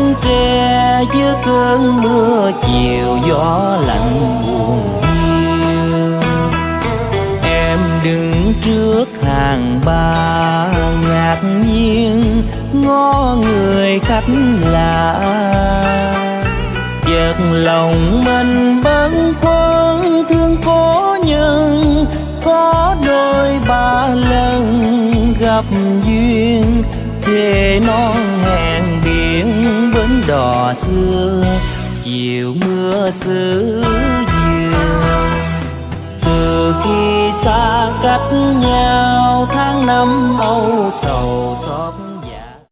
rừng tre giữa cơn mưa chiều gió lạnh buồn hiu. Em đứng trước hàng ba ngạc nhiên ngó người khách lạ, chợt lòng mình bâng khuâng thương cố nhân. Có đôi ba lần gặp duyên, thề non hẹn biển bến đò xưa, chiều mưa xứ dừa. Từ khi xa cách nhau tháng năm âu sầu xót